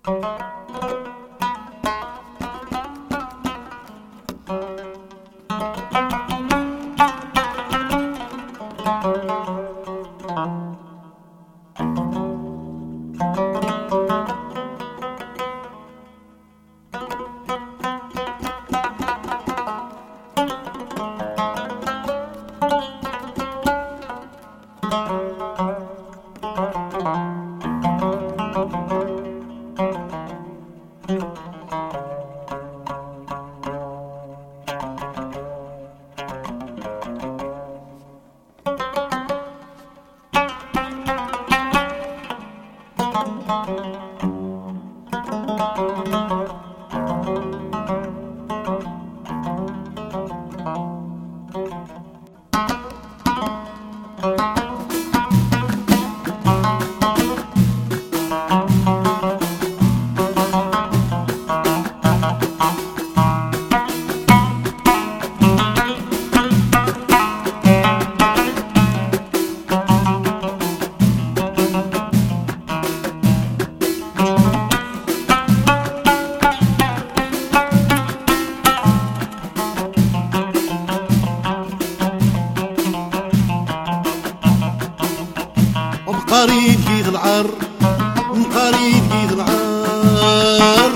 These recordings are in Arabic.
قريب كيد العر قريب كيد العر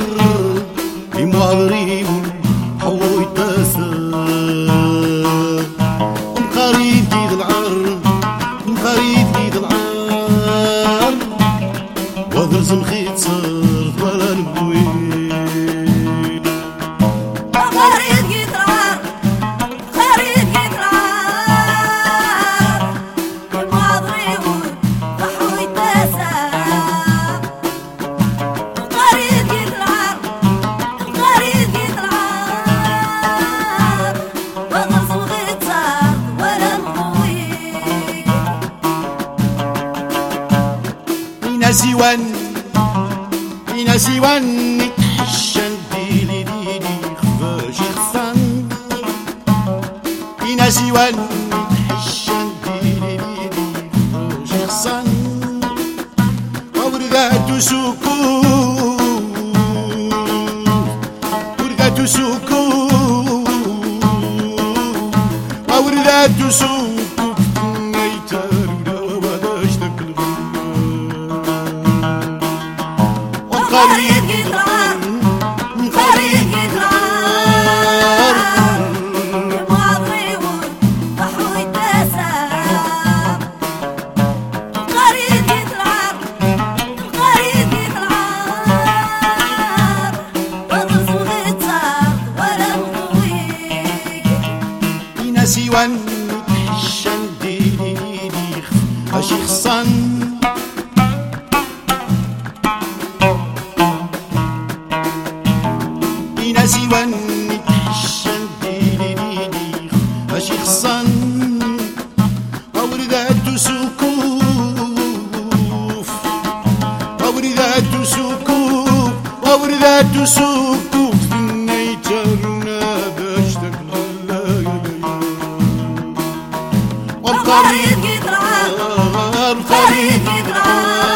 يمعري حوي تاسر قريب كيد العر قريب كيد العر وذرز مخيت صرت ولا نبوي سيوان بينا سيوان نتحشن ديلي ديلي خفاش خفان بينا سيوان نتحشن ديلي ديلي خفاش خفان وردات سكون وردات سكون وردات سكون قريب يدرار قريب يدرار الماضيون ضحوا يتساب قريب يدرار قريب يدرار وضز وغيتار ولا مضويك بينا سيوان نتحشن ديلي ديلي خفاش خصان سيوان نتحشن ديلي ديلي ماشي خصان وردات سكوف وردات سكوف وردات سكوف في النيترنا باش تكمل والقريب يدرار القريب يدرار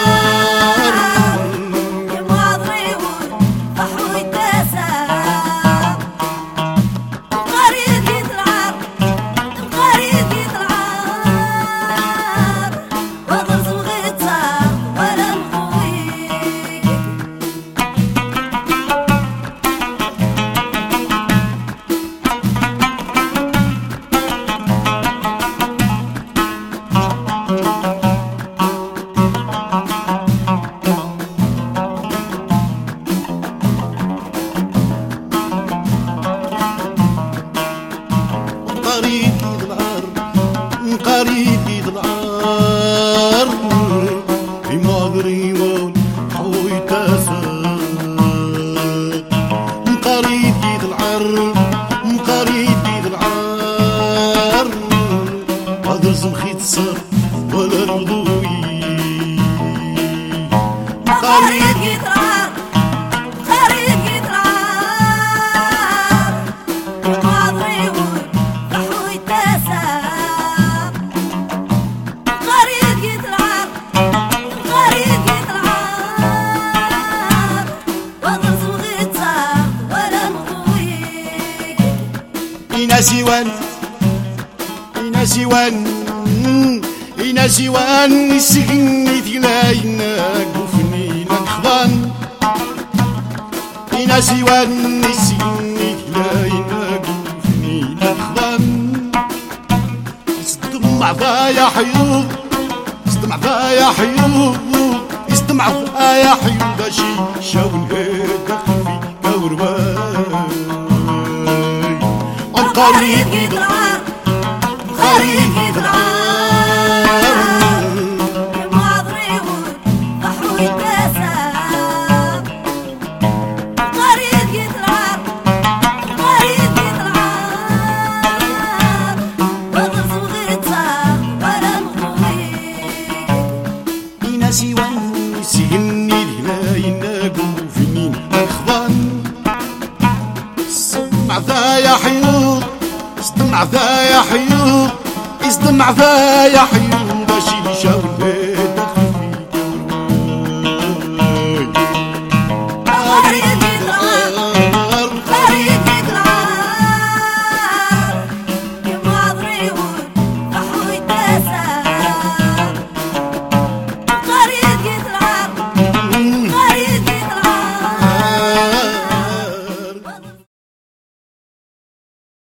قريب يدلعر بمغري حوي تاسر قريب يدلعر قريب يدلعر هذا مخيت صار ولا رضوي قريب يدلعر قريب يدلعر بمغري حوي تاسر سيوان إنا سيوان السجن ثلاينا قفني نخضان إنا سيوان السجن ثلاينا قفني نخضان استمع ضايا حيوب استمع ضايا حيوب استمع ضايا حيوب باشي شاون هيدا في كورباي القريب يدرع قريب يدرع سيني لهلاينا قوفني الخضان استمع ذا يا حيوط استمع ذا يا حيوط استمع ذا يا حيوط باشي شاور